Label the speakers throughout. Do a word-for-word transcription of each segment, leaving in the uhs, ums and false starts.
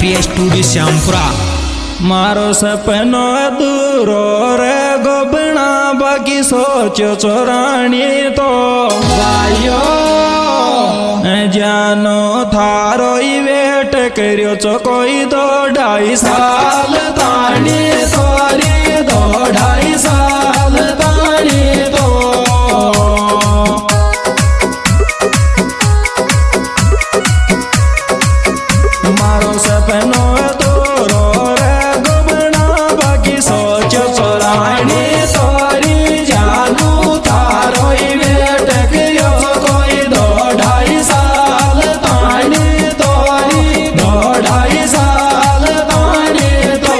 Speaker 1: Arya studio Shyampura.
Speaker 2: मारो सपनो दूरो रे गोबना बाकी सोचो चोरानी तो भाइयो जानो थारो ही वेट करियो चो कोई दो ढाई साल तानी तोरी दो ढाई साल तानी तो मारो सपनो दूरो रे गोबना बाकी सोचो चोरानी तोरी जानू थारो ही वेट करियो कोई दो ढाई साल तानी तोरी दो ढाई साल तानी तो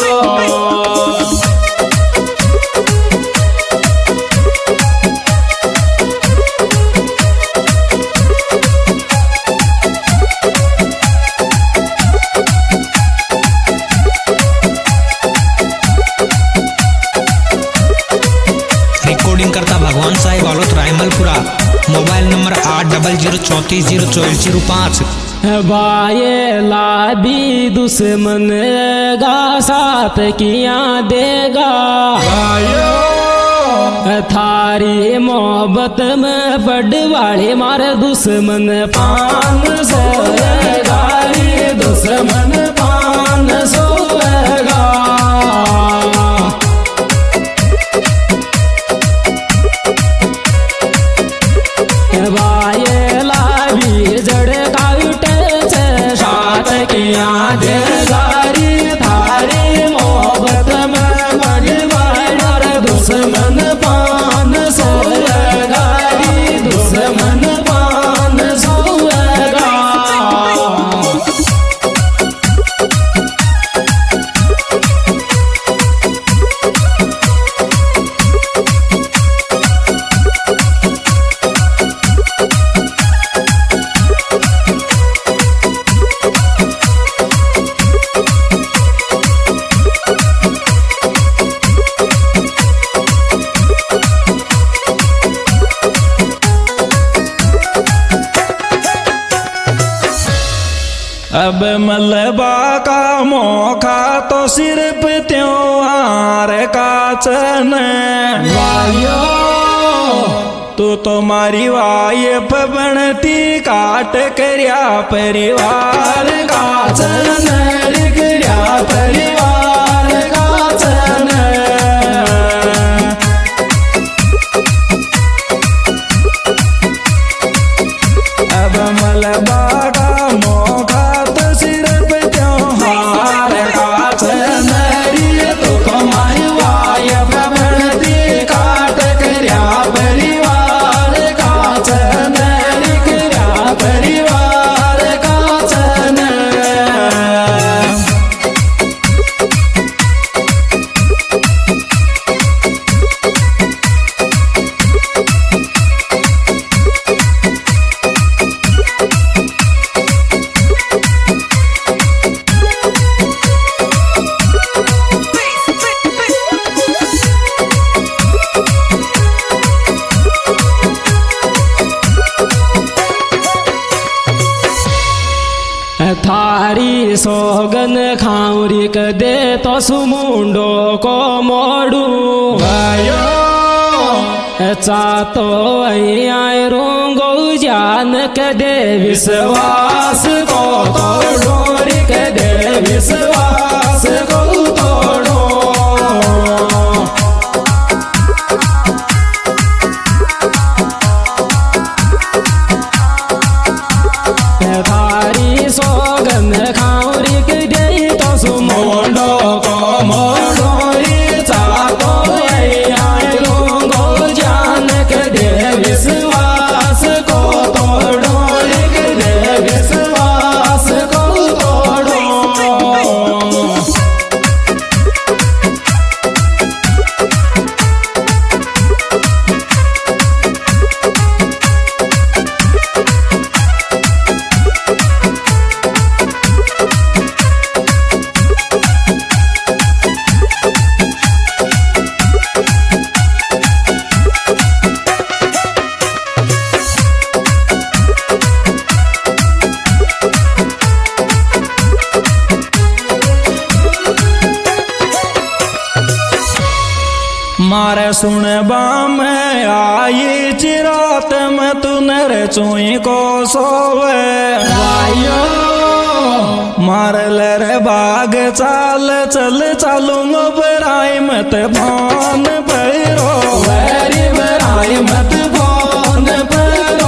Speaker 1: रिकॉर्डिंग करता भगवान साहिब आलोत रायमलपुरा। मोबाइल नंबर आठ डबल जीरो चौंतीस जीरो चौबीस जीरो पाँच।
Speaker 3: बाये लाबी दुश्मन गा साथ किया देगा थारी मोहब्बत में बड़वाड़े मारे दुश्मन
Speaker 2: पान सोएगा रे दुश्मन पान सोएगा
Speaker 3: बाये लाबी जड़ काटे से साथ किया देगा
Speaker 2: गारी थारी मोहब्बत में बड़वाड़े मारे दुश्मन पान सोएगा रे दुश्मन पान सोएगा अब मलबा का मौका तो सिर्फ त्योहार का चन वायो तू तो मारी वाइफ बनती काट करया परिवार का चन करया परिवार का चन अब मलबा का मौका तो सिर्फ त्योहार का चन तो कमाई वाइफ बनती काट करया परिवार का चन करया परिवार का चन
Speaker 3: थारी सोगन खाऊरी क दे तो सुमुंडो को मोड़ू चा तो आए रोंगो जान क दे विश्वास को तोड़ो रे क दे विश्वास को तोड़ो थारी सोगन खाऊरी क दे तो सुमुंडो को मोड़ो रे चा तो आए रोंगो जान क दे विश्वास को तोड़ो रे क दे विश्वास को तोड़ो
Speaker 2: मारे सुनबा में आई चिरात में तू नर चुई को सोवे
Speaker 3: वायो
Speaker 2: मारे लर बाग चाल चल चालू बराई मत भान पैरो
Speaker 3: वेरी बराई मत भान पैरो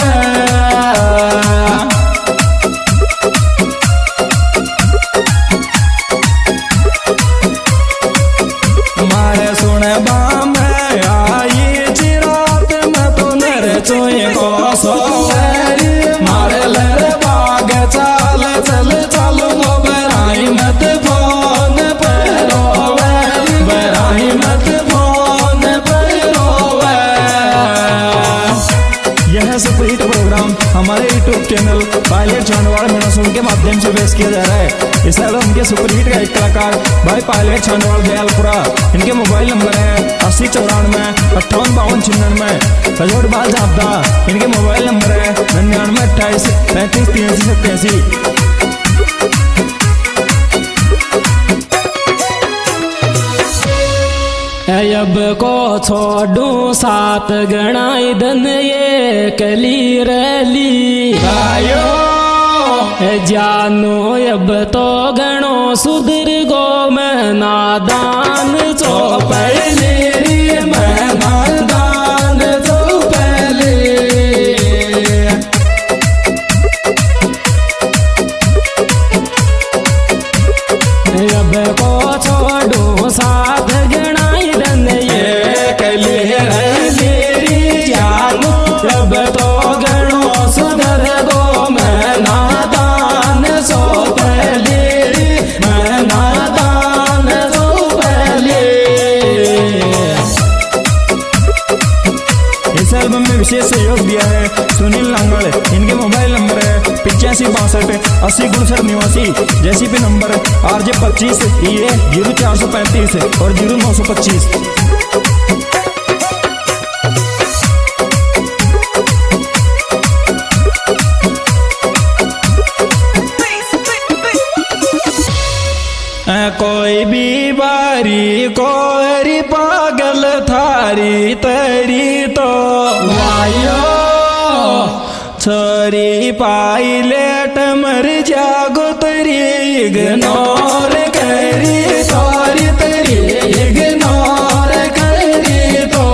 Speaker 2: मारे सुनबा में आई चिरात में तू नर चुई को सोवे
Speaker 3: मारे लर बाग चाल चल चालू बराई मत भान पैरो बराई मत भान पैरो।
Speaker 2: यह सुपरहिट प्रोग्राम हमारे यूट्यूब चैनल पायलट छांडवाड़ मेनासुर के माध्यम से पेश किया जा रहा है। इस एल्बम के सुपरहिट गायक कलाकार भाई पायलट छांडवाड़ दयालपुरा। इनके मोबाइल नंबर है अस्सी चौरानवे अट्ठावन बावन छिन्नवे सजोड़ बाल झापदा। इनके मोबाइल नंबर है निन्यानवे अट्ठाईस पैंतीस तिरासी सत्तासी।
Speaker 3: अब को छोड़ू सात गणाई धन ये कली रली
Speaker 2: आयो
Speaker 3: जानो अब तो गणो सुधर गो मैं नादान चो पहले मैं नादान चो पहले। अब को छोड़ू सात गणाई धन ये कली रली जानो अब तो गणो सुधर गो मैं नादान सो पहले मैं नादान सो पहले।
Speaker 2: इस एल्बम में विशेष सहयोग दिया है सुनील लांगड़। इनके मोबाइल नंबर है पिचासी बासठ अस्सी गुड़सठ निवासी। जेसीपी नंबर आर जे पच्चीस ई ए जीरो चार सौ पैंतीस और जीरो नौ सौ पच्चीस। कोई भी बारी कोरी पागल थारी तरी तो
Speaker 3: वायो
Speaker 2: छोरी पाई लेट मर जागो तरी इग्नोर करी
Speaker 3: सॉरी तेरी इग्नोर करी तो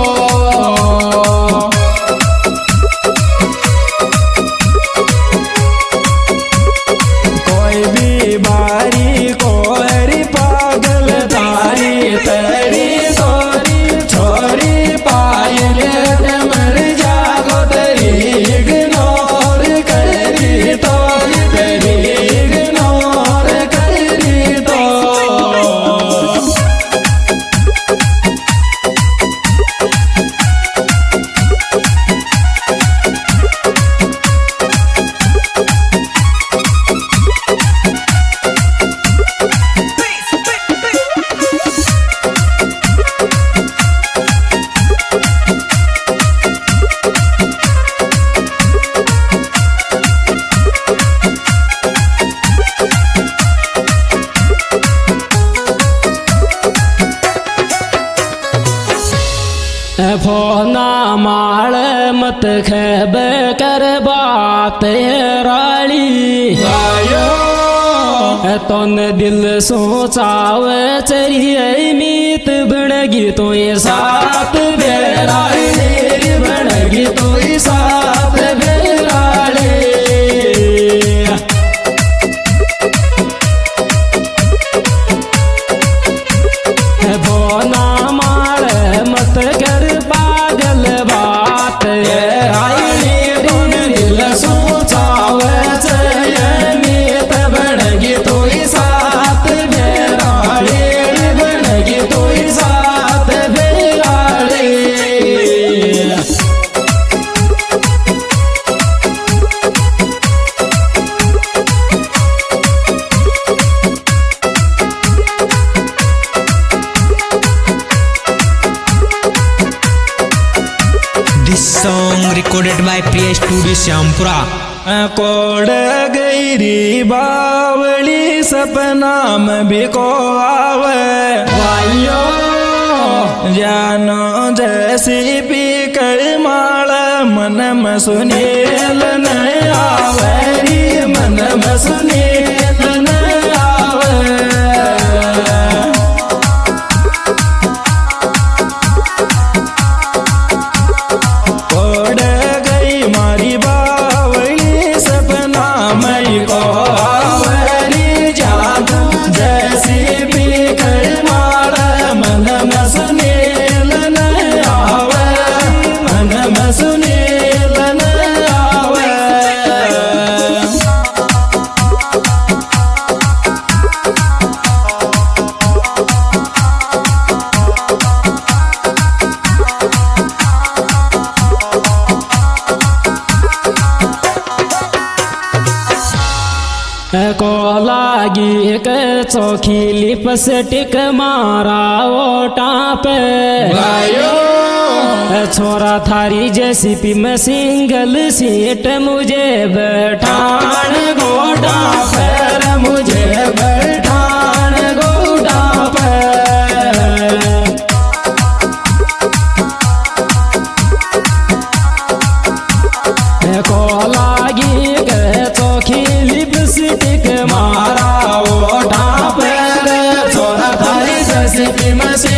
Speaker 2: कोई भी बारी कोरी पागल
Speaker 3: तारी तेरी सॉरी छोरी पाए लेट मर जागो तेरी इग्नोर करी तो तेरी इग्नोर करी तो। फोना माल मत खेब कर बात राली तोन दिल सोचाव चरिए मीत बनगी तो ये साथ बेराली बनगी तो ये साथ बेराली। फोना माल मत कर पागल बात आई दिल सोचाव मीत बनगी तो साथ बेराली बनगी तो साथ बेराली।
Speaker 1: This song recorded by Priya Studio Syampura.
Speaker 2: कोड गईरी बावली सपना में भी को आवे
Speaker 3: वायो
Speaker 2: जानो जैसी पी कर माल मन में सुनील न आवे मन में सुनील न आवे ओढ़ गई मारी बावली सपना मई को आवरी जादू जैसी पी कर माल मन में सुनील न आवे मन में सुनील न आवे
Speaker 3: को लागी के चौखी लिपस्टिक मारा ओटा पे छोरा थारी जेसीपी में सिंगल सीट मुझे बैठान गोडा पर मुझे बैठान गोडा पर को लागी के चौखी लिपस्टिक मारा ओटा पर छोरा थारी जेसीपी में